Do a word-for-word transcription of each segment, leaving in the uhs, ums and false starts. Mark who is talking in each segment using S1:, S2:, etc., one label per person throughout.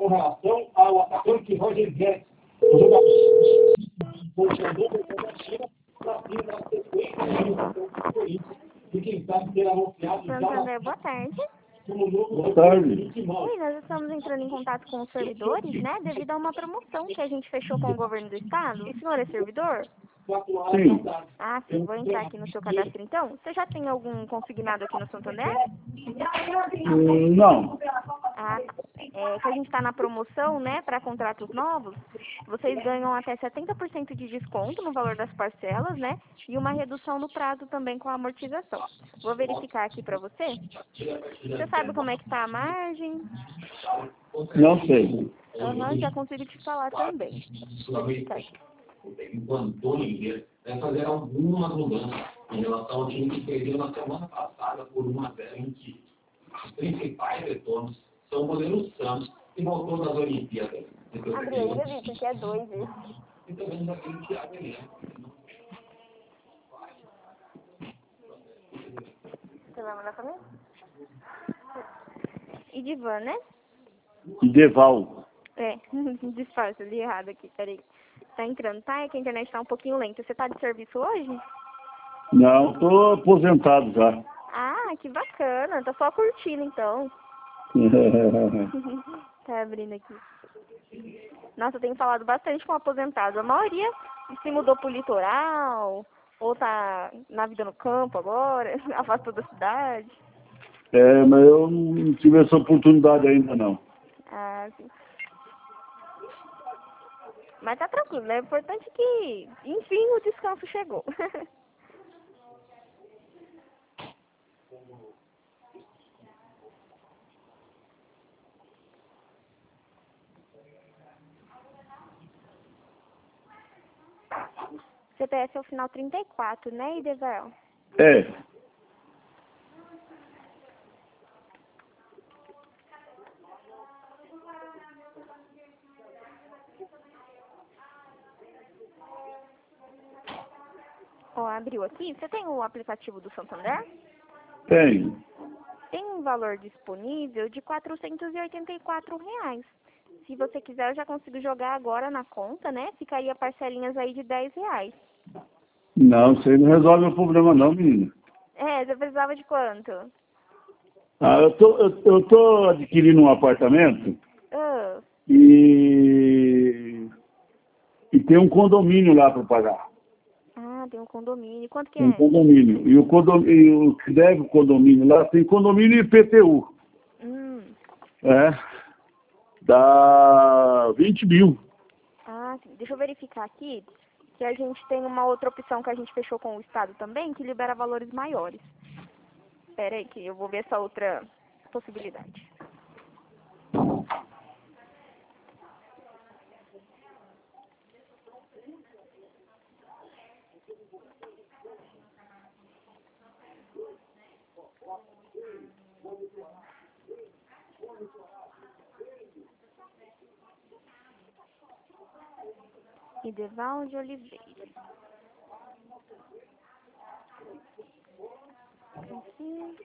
S1: com relação ao atacante Roger Guedes, o jogador da China, para vir na sequência do Corinthians, e quem sabe ser anunciado já.
S2: Santander, boa tarde.
S3: Boa tarde.
S2: Oi, nós estamos entrando em contato com os servidores, né, devido a uma promoção que a gente fechou com o governo do estado. O senhor é servidor?
S3: Sim.
S2: Ah, sim, vou entrar aqui no seu cadastro então. Você já tem algum consignado aqui no Santander?
S3: Hum, Não.
S2: Ah, tá. É que a gente está na promoção, né, para contratos novos. Vocês ganham até setenta por cento de desconto no valor das parcelas, né, e uma redução no prazo também com a amortização. Vou verificar aqui para você. Você sabe como é que está a margem?
S3: Não sei.
S2: Aham, já consigo te falar também. Vou verificar aqui.
S1: O técnico Antônio Miguel vai fazer algumas mudanças em relação ao time que perdeu na semana passada por um a zero em que os principais retornos são o goleiro Santos, que voltou das Olimpíadas.
S2: Adriano, eu vi que é dois, isso.
S1: E também daquele Thiago Heleno.
S2: Você vai mandar pra mim? E Divan, né?
S3: Deval.
S2: É, disfarça, li errado aqui, peraí. Tá entrando, tá? É que a internet tá um pouquinho lenta. Você tá de serviço hoje?
S3: Não, estou aposentado já.
S2: Ah, que bacana. Tá só curtindo, então. Tá abrindo aqui. Nossa, eu tenho falado bastante com aposentados. A maioria se mudou pro litoral, ou tá na vida no campo agora, afastou da cidade.
S3: É, mas eu não tive essa oportunidade ainda não.
S2: Ah, sim. Mas tá tranquilo, né? O importante é que, enfim, o descanso chegou. C P F é o final trinta e quatro, né, Ideval?
S3: É.
S2: Ó, abriu aqui. Você tem o aplicativo do Santander?
S3: Tem.
S2: Tem um valor disponível de quatrocentos e oitenta e quatro reais. Se você quiser, eu já consigo jogar agora na conta, né? Ficaria parcelinhas aí de dez reais.
S3: Não, isso aí não resolve o problema não, menina.
S2: É, você precisava de quanto?
S3: Ah, eu tô, eu, eu tô adquirindo um apartamento
S2: Ah,
S3: e, e tem um condomínio lá para pagar.
S2: ah, tem um condomínio. Quanto que
S3: Um
S2: é?
S3: condomínio. E o, condom, e o que deve o condomínio lá tem condomínio e I P T U.
S2: Hum.
S3: É. Dá vinte mil.
S2: Ah, sim. Deixa eu verificar aqui que a gente tem uma outra opção que a gente fechou com o Estado também, que libera valores maiores. Espera aí que eu vou ver essa outra possibilidade. Idevalde Oliveira. Aqui.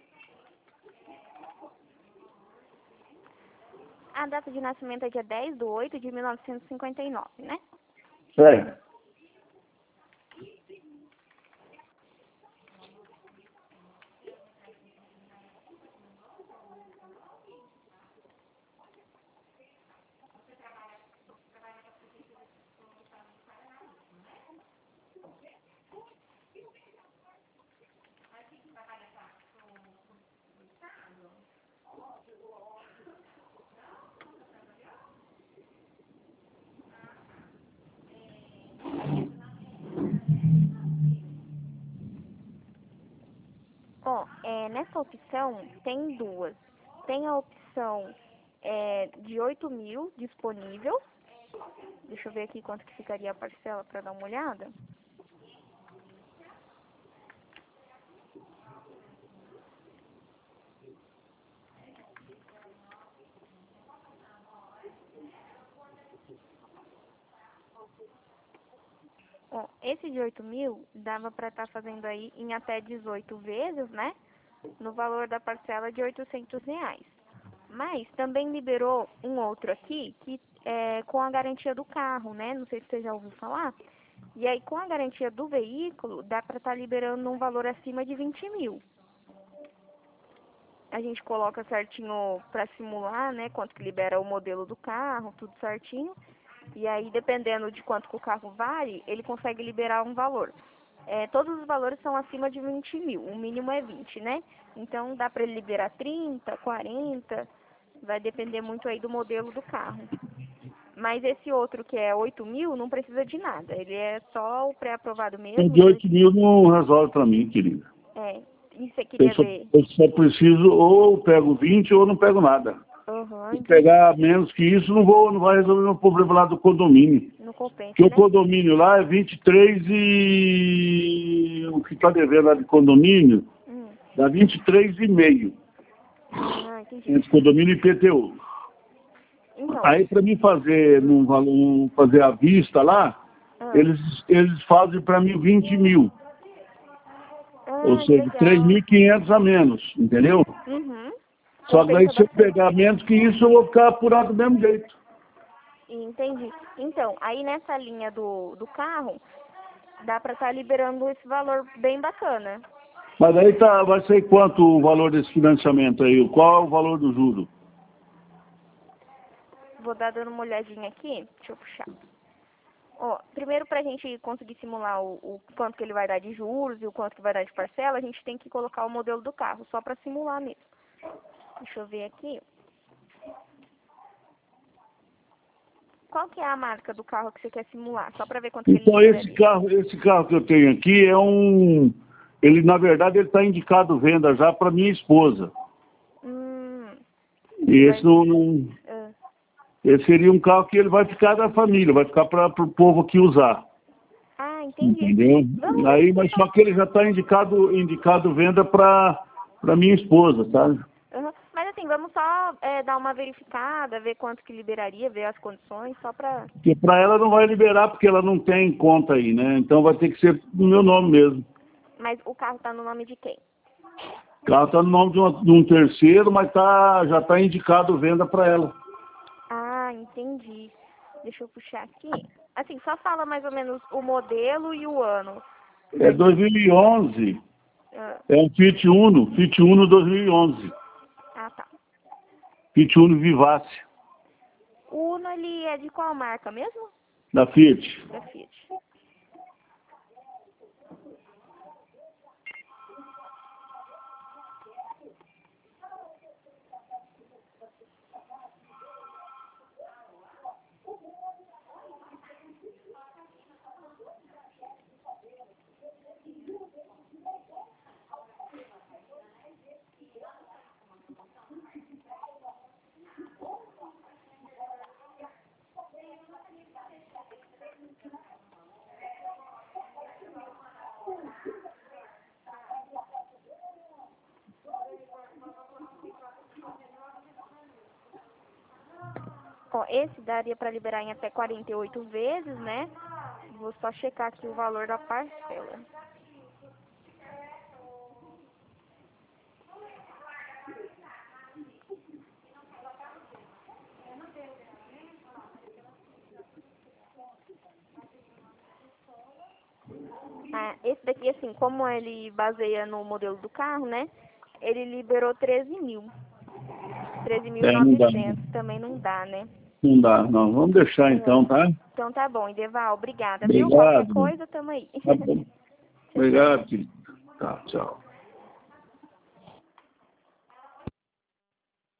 S2: A data de nascimento é dia dez de oito de mil novecentos e cinquenta e nove, né?
S3: É.
S2: Ó, é, nessa opção tem duas. Tem a opção é, de oito mil disponível. Deixa eu ver aqui quanto que ficaria a parcela para dar uma olhada. Ó, esse de oito mil dava para estar fazendo aí em até dezoito vezes, né? No valor da parcela de oitocentos reais. Mas também liberou um outro aqui, que é com a garantia do carro, né? Não sei se você já ouviu falar. E aí, com a garantia do veículo, dá para estar liberando um valor acima de vinte mil. A gente coloca certinho para simular, né? Quanto que libera o modelo do carro, tudo certinho. E aí, dependendo de quanto que o carro vale, ele consegue liberar um valor. É, todos os valores são acima de vinte mil, o mínimo é vinte, né? Então, dá para ele liberar trinta, quarenta, vai depender muito aí do modelo do carro. Mas esse outro que é oito mil não precisa de nada, ele é só o pré-aprovado mesmo.
S3: De oito mil não resolve para mim, querida.
S2: É, e você queria
S3: Eu só,
S2: ver?
S3: eu só preciso, ou eu pego vinte ou não pego nada.
S2: Uhum,
S3: Se pegar menos que isso, não, vou, não vai resolver o meu problema lá do condomínio.
S2: não compensa,
S3: Porque
S2: né?
S3: o condomínio lá é vinte e três e o que está devendo lá de condomínio
S2: Hum.
S3: dá vinte e três e meio.
S2: Ah, entendi.
S3: Entre condomínio e I P T U.
S2: Então,
S3: Aí para mim fazer, num valor, fazer a vista lá,
S2: ah,
S3: eles, eles fazem para mim vinte mil.
S2: ah,
S3: Ou
S2: que
S3: seja,
S2: legal.
S3: três mil e quinhentos a menos, entendeu?
S2: Uhum.
S3: Só que aí
S2: Compensa
S3: se eu
S2: bastante.
S3: pegar menos que isso, eu vou ficar apurado do mesmo jeito.
S2: Entendi. Então, aí nessa linha do, do carro, dá pra estar liberando esse valor bem bacana.
S3: Mas aí tá, vai ser quanto o valor desse financiamento aí? Qual é o valor do juro?
S2: Vou dar dando uma olhadinha aqui, deixa eu puxar. Ó, primeiro pra gente conseguir simular o, o quanto que ele vai dar de juros e o quanto que vai dar de parcela, a gente tem que colocar o modelo do carro, só pra simular mesmo. Deixa eu ver aqui. Qual que é a marca do carro que você quer simular? Só pra ver quanto que ele
S3: Então esse
S2: liberaria.
S3: carro, esse carro que eu tenho aqui é um... Ele, na verdade, ele está indicado venda já para minha esposa.
S2: Hum,
S3: E esse
S2: mas,
S3: não, não...
S2: ah,
S3: Esse seria um carro que ele vai ficar da família, vai ficar para o povo aqui usar.
S2: ah, entendi.
S3: Entendeu?
S2: Vamos
S3: Aí,
S2: ver
S3: mas
S2: se
S3: só que ele já está indicado, indicado venda para minha esposa, sabe?
S2: Uhum. Mas assim, vamos só é, dar uma verificada, ver quanto que liberaria, ver as condições, só pra...
S3: Porque para ela não vai liberar, porque ela não tem conta aí, né? Então vai ter que ser no meu nome mesmo.
S2: Mas o carro tá no nome de quem?
S3: O carro está no nome de, uma, de um terceiro, mas tá, já está indicado venda para ela.
S2: Ah, entendi. Deixa eu puxar aqui. Assim, só fala mais ou menos o modelo e o ano.
S3: É dois mil e onze,
S2: Ah,
S3: é um Fiat Uno, Fiat Uno dois mil e onze.
S2: ah, tá.
S3: Fiat Uno Vivace,
S2: O Uno, ele é de qual marca mesmo?
S3: da Fiat.
S2: Da Fiat. Ó, esse daria para liberar em até quarenta e oito vezes, né? Vou só checar aqui o valor da parcela. Ah, esse daqui, assim, como ele baseia no modelo do carro, né? Ele liberou treze mil. treze mil e
S3: É, não dá.
S2: novecentos também não dá, né?
S3: Não dá, não. Vamos deixar então, tá?
S2: Então tá bom, Ideval, obrigada, viu? Qualquer
S3: Obrigado.
S2: coisa, tamo aí.
S3: Tá bom. Obrigado, querido. Tá, tchau.